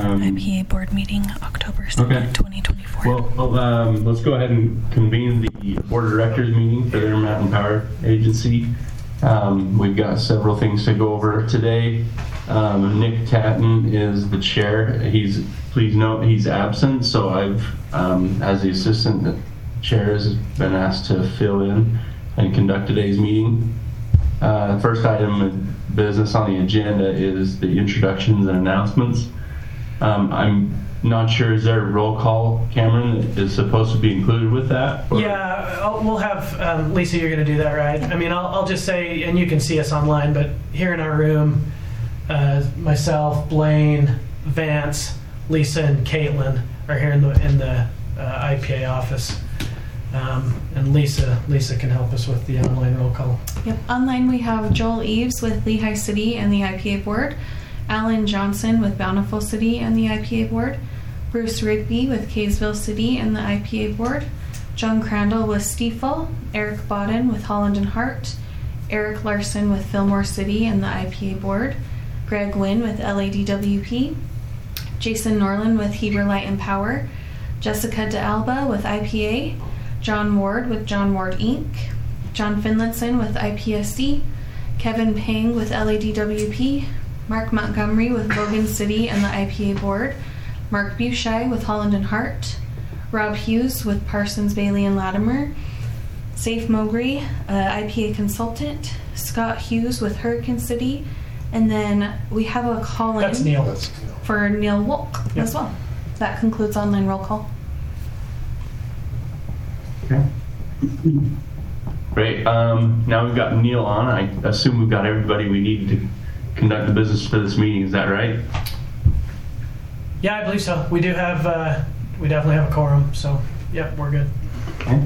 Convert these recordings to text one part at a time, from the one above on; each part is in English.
IPA board meeting October 2nd, 2024. Well, let's go ahead and convene the board of directors meeting for the Intermountain Power Agency. We've got several things to go over today. Nick Tatton is the chair. Please note he's absent, so I've, as the assistant chair, has been asked to fill in and conduct today's meeting. First item of business on the agenda is the introductions and announcements. I'm not sure, is there a roll call, Cameron, that is supposed to be included with that? Or? Yeah, we'll have, Lisa, you're going to do that, right? I mean, I'll just say, and you can see us online, but here in our room, myself, Blaine, Vance, Lisa, and Caitlin are here in the IPA office. And Lisa can help us with the online roll call. Yep. Online we have Joel Eves with Lehigh City and the IPA board, Alan Johnson with Bountiful City and the IPA board, Bruce Rigby with Kaysville City and the IPA board, John Crandall with Stiefel, Eric Bodden with Holland and Hart, Eric Larson with Fillmore City and the IPA board, Greg Wynn with LADWP, Jason Norland with Heber Light and Power, Jessica DeAlba with IPA, John Ward with John Ward Inc., John Finlinson with IPSC, Kevin Pang with LADWP, Mark Montgomery with Logan City and the IPA board, Mark Bushai with Holland and Hart, Rob Hughes with Parsons, Bailey and Latimer, Safe Mowgri, IPA consultant, Scott Hughes with Hurricane City, and then we have a call-in. That's Neil. For Neil Wolk as well. That concludes online roll call. Okay. Great. Now we've got Neil on. I assume we've got everybody we need to conduct the business for this meeting. Is that right? Yeah, I believe so. We do have, we definitely have a quorum. So, yep, we're good. Okay.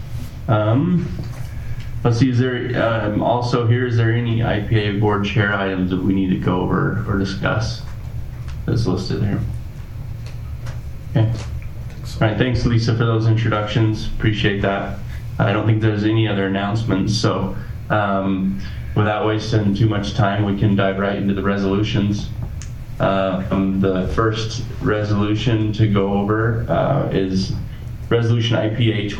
Let's see. Is there also here? Is there any IPA board chair items that we need to go over or discuss? That's listed here. Okay. All right, thanks, Lisa, for those introductions. Appreciate that. I don't think there's any other announcements, so without wasting too much time, we can dive right into the resolutions. The first resolution to go over is Resolution IPA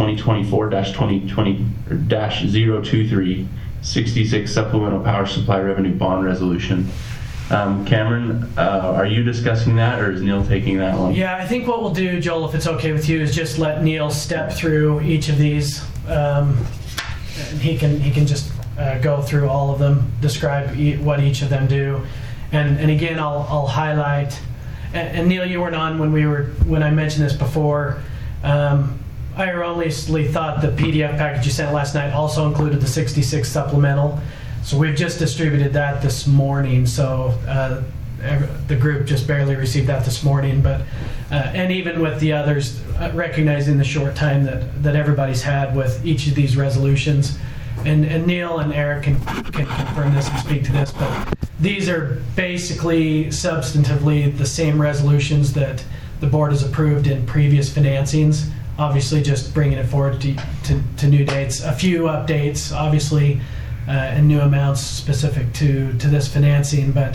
2024-023, 66 Supplemental Power Supply Revenue Bond Resolution. Cameron, are you discussing that, or is Neil taking that one? Yeah, I think what we'll do, Joel, if it's okay with you, is just let Neil step through each of these. And he can just go through all of them, describe what each of them do, and again, I'll highlight. And Neil, you weren't on when I mentioned this before. I erroneously thought the PDF package you sent last night also included the 66 supplemental. So we've just distributed that this morning, so the group just barely received that this morning. But and even with the others, recognizing the short time that everybody's had with each of these resolutions, and Neil and Eric can confirm this and speak to this, but these are basically substantively the same resolutions that the board has approved in previous financings. Obviously, just bringing it forward to new dates, a few updates, obviously. And new amounts specific to this financing, but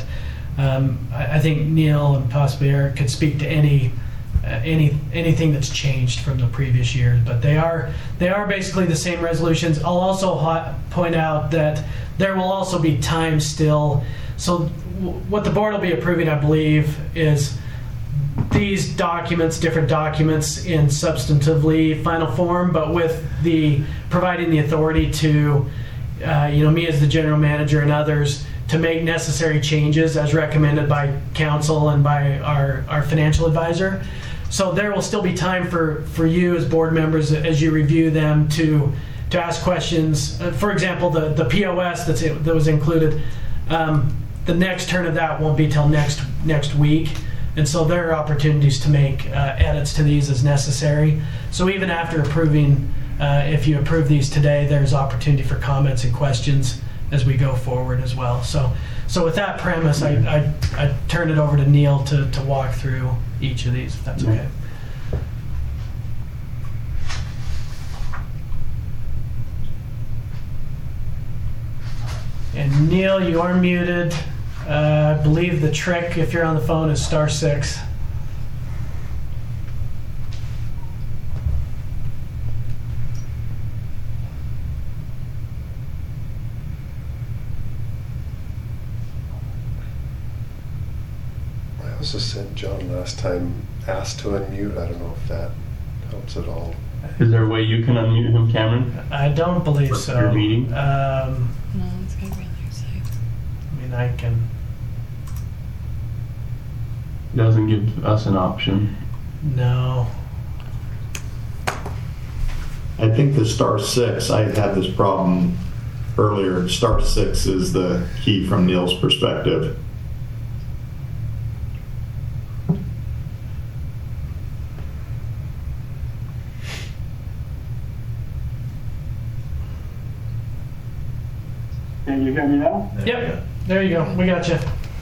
I think Neil and possibly Eric could speak to anything that's changed from the previous years. But they are basically the same resolutions. I'll also point out that there will also be time still. So what the board will be approving, I believe, is these documents, different documents in substantively final form, but with providing the authority to me as the general manager and others to make necessary changes as recommended by council and by our financial advisor. So there will still be time for you as board members as you review them to ask questions. For example, the POS that was included, the next turn of that won't be till next week. And so there are opportunities to make edits to these as necessary. So even after approving, if you approve these today, there's opportunity for comments and questions as we go forward as well. So with that premise, I turn it over to Neil to walk through each of these, if that's okay. And Neil, you are muted. I believe the trick, if you're on the phone, is *6. Assistant John last time asked to unmute. I don't know if that helps at all. Is there a way you can unmute him, Cameron? I don't believe For so. your meeting? No, it's gotta be on their side. I mean, I can. Doesn't give us an option. No. I think the *6, I had this problem earlier. *6 is the key from Neil's perspective. Can you hear me now? Yep. There you go. We got you.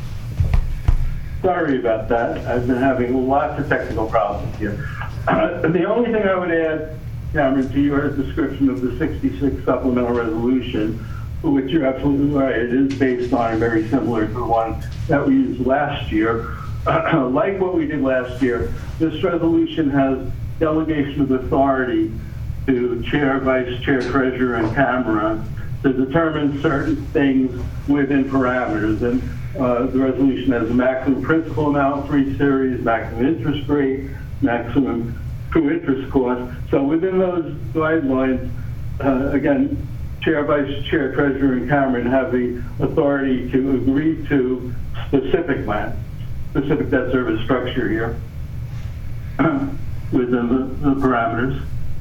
Sorry about that. I've been having lots of technical problems here. The only thing I would add, Cameron, to your description of the 66 supplemental resolution, which you're absolutely right, it is based on and very similar to the one that we used last year. Like what we did last year, this resolution has delegation of authority to chair, vice chair, treasurer, and Cameron to determine certain things within parameters. And the resolution has a maximum principal amount for each series, maximum interest rate, maximum true interest cost. So within those guidelines, again, chair, vice chair, treasurer, and Cameron have the authority to agree to specific debt service structure here within the parameters.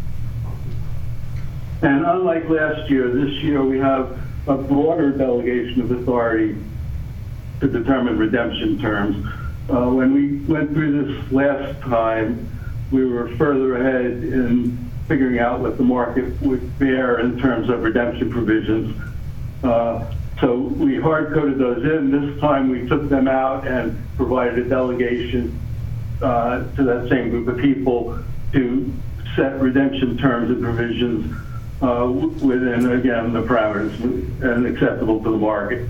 And unlike last year, this year we have a broader delegation of authority to determine redemption terms. When we went through this last time, we were further ahead in figuring out what the market would bear in terms of redemption provisions. So we hard-coded those in. This time we took them out and provided a delegation to that same group of people to set redemption terms and provisions within, again, the parameters and acceptable to the market.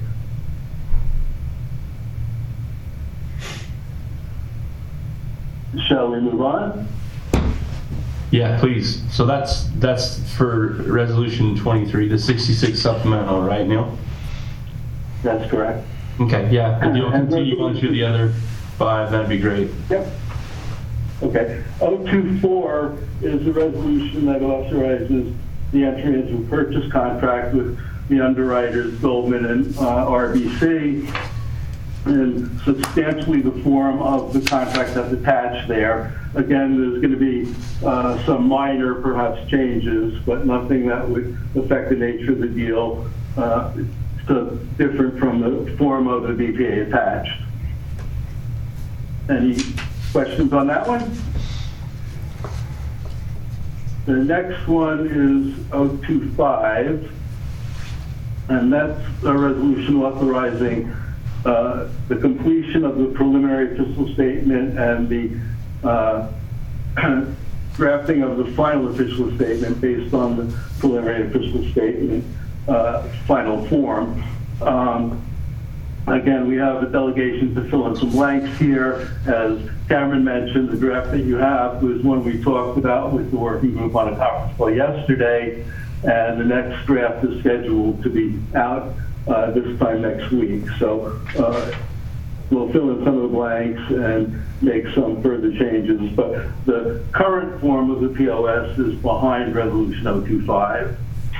Shall we move on? Yeah, please. So that's for resolution 23, the 66 supplemental, right, Neil? That's correct. Okay, yeah. If you'll continue on to the other 5, that'd be great. Yep. Okay. 024 is a resolution that authorizes the entry into a purchase contract with the underwriters, Goldman and RBC, in substantially the form of the contract that's attached there. Again, there's going to be some minor, perhaps, changes, but nothing that would affect the nature of the deal, so different from the form of the BPA attached. Any questions on that one? The next one is 025, and that's a resolution authorizing the completion of the preliminary fiscal statement and the drafting of the final official statement based on the preliminary official statement final form. Again, we have a delegation to fill in some blanks here. As Cameron mentioned, the draft that you have was one we talked about with the working group on a conference call yesterday, and the next draft is scheduled to be out this time next week. So we'll fill in some of the blanks and make some further changes, but the current form of the POS is behind Resolution 025.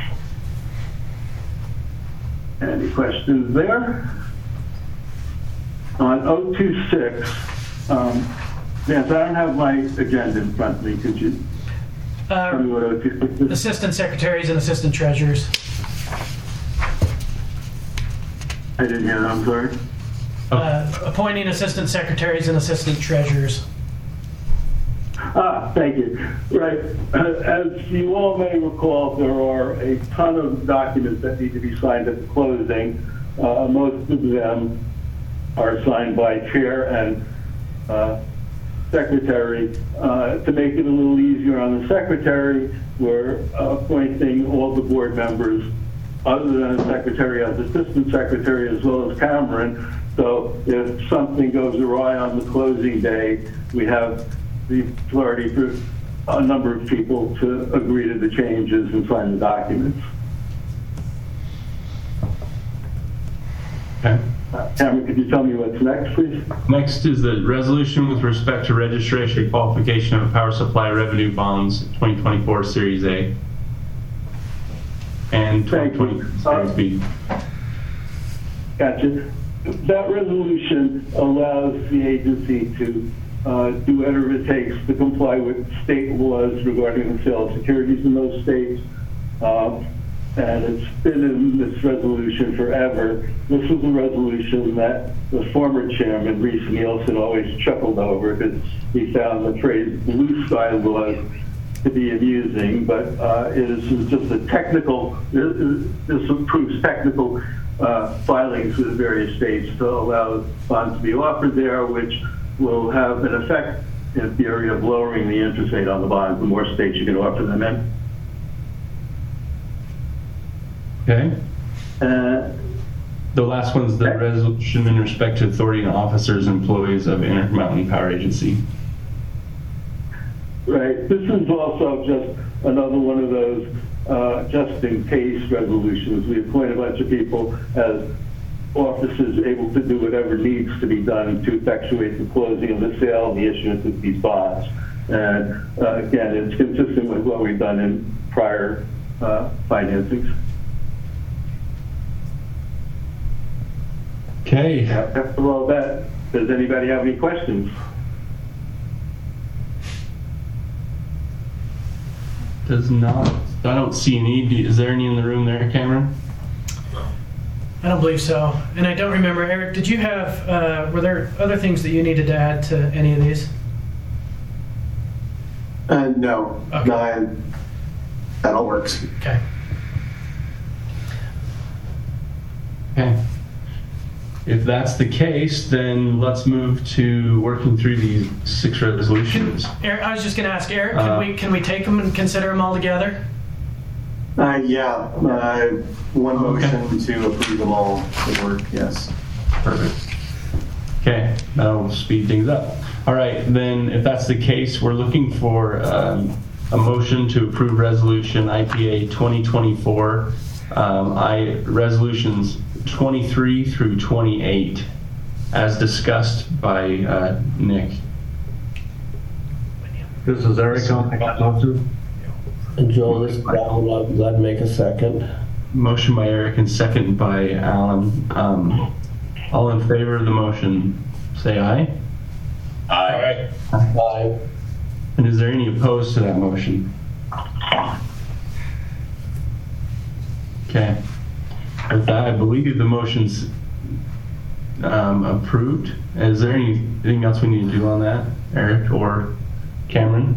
Any questions there? On 026, Vance, I don't have my agenda in front of me. Could you tell me what 026 is? Assistant secretaries and assistant treasurers. I didn't hear that, I'm sorry. Appointing assistant secretaries and assistant treasurers. Thank you. Right. As you all may recall, there are a ton of documents that need to be signed at the closing. Most of them are signed by chair and secretary. To make it a little easier on the secretary, we're appointing all the board members other than the secretary as assistant secretary, as well as Cameron. So if something goes awry on the closing day, we have the authority for a number of people to agree to the changes and sign the documents. Okay. Cameron, could you tell me what's next, please? Next is the resolution with respect to registration and qualification of power supply revenue bonds 2024 Series A and Thank 2020 you. Series B. Gotcha. That resolution allows the agency to do whatever it takes to comply with state laws regarding the sale of securities in those states. And it's been in this resolution forever. This was a resolution that the former chairman, Reese Nielsen, always chuckled over because he found the phrase blue sky laws to be amusing, but it is just a technical, this approves technical filings with the various states to allow bonds to be offered there, which will have an effect in theory of lowering the interest rate on the bonds the more states you can offer them in. Okay. The last one's the resolution in respect to authority and officers and employees of Intermountain Power Agency. Right. This is also just another one of those just in case resolutions. We appoint a bunch of people as officers able to do whatever needs to be done to effectuate the closing of the sale and the issuance of these bonds. And again, it's consistent with what we've done in prior financings. Okay. After all that, does anybody have any questions? Does not. I don't see any. Is there any in the room there, Cameron? I don't believe so. And I don't remember, Eric, did you have, were there other things that you needed to add to any of these? No. Okay. No, that all works. Okay. Okay. If that's the case, then let's move to working through these 6 resolutions. Eric, I was just going to ask Eric, can we take them and consider them all together? Yeah. One motion to approve them all would work, yes. Perfect. Okay, that'll speed things up. All right, then if that's the case, we're looking for a motion to approve resolution IPA 2024, resolutions 23 through 28, as discussed by Nick. This is Eric. I'll make that motion. And Joel, this is Alan. I'd make a second. Motion by Eric and second by Alan. All in favor of the motion, say aye. Aye. Aye. And is there any opposed to that motion? Okay. With that, I believe the motion's approved. Is there anything else we need to do on that, Eric or Cameron?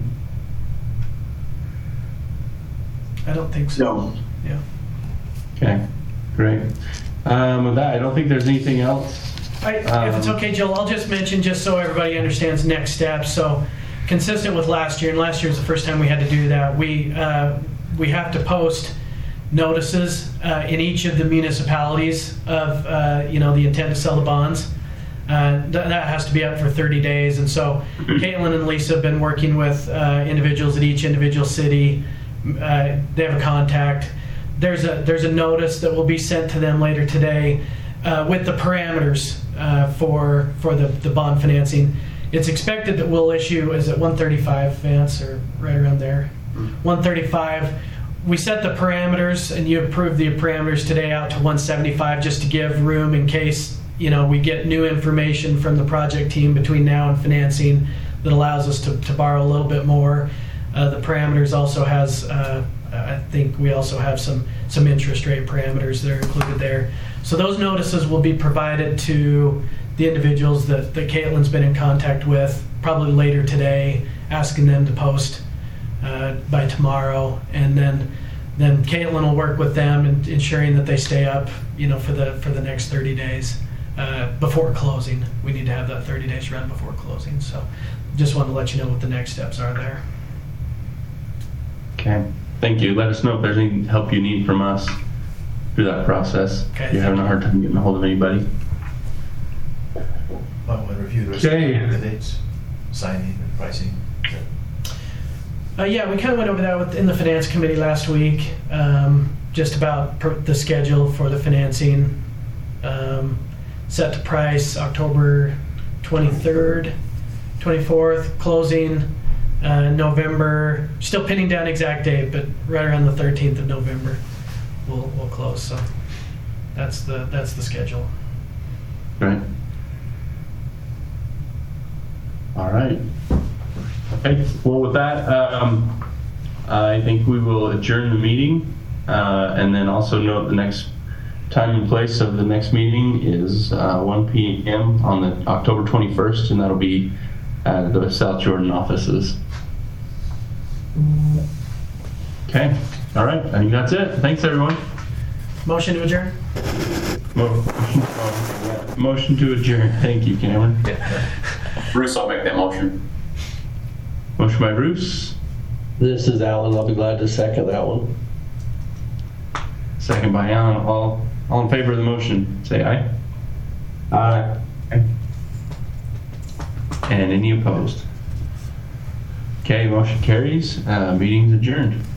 I don't think so. No. Yeah. Okay, great. With that, I don't think there's anything else. If it's okay, Joel, I'll just mention, just so everybody understands next steps. So consistent with last year, and last year was the first time we had to do that, we have to post notices in each of the municipalities of the intent to sell the bonds. That has to be up for 30 days. And so Caitlin and Lisa have been working with individuals at each individual city. They have a contact. There's a notice that will be sent to them later today with the parameters for the bond financing. It's expected that we'll issue, is it 135, Vance, or right around there? 135. We set the parameters, and you approved the parameters today out to 175 just to give room in case we get new information from the project team between now and financing that allows us to borrow a little bit more. The parameters also has, I think we also have some interest rate parameters that are included there. So those notices will be provided to the individuals that Caitlin's been in contact with, probably later today, asking them to post by tomorrow, and then Caitlin will work with them and ensuring that they stay up, for the next 30 days before closing. We need to have that 30 days run before closing. So just wanted to let you know what the next steps are there. Okay, thank you. Let us know if there's any help you need from us through that process. Okay, if you're having a hard time getting a hold of anybody. Well, we'll review the dates, signing and pricing. Yeah, we kind of went over that in the finance committee last week, just about the schedule for the financing. set to price October 23rd, 24th, closing November. Still pinning down exact date, but right around the 13th of November, we'll close. So that's the schedule. Right. All right. Okay. Well, with that, I think we will adjourn the meeting, and then also note the next time and place of the next meeting is 1 p.m. on the October 21st, and that'll be at the South Jordan offices. Okay. All right. I think that's it. Thanks, everyone. Motion to adjourn. Motion to adjourn. Thank you, Cameron. Bruce, I'll make that motion. Motion by Bruce. This is Alan. I'll be glad to second that one. Second by Alan. All in favor of the motion, say aye. Aye. And any opposed? Okay, motion carries. Meeting's adjourned.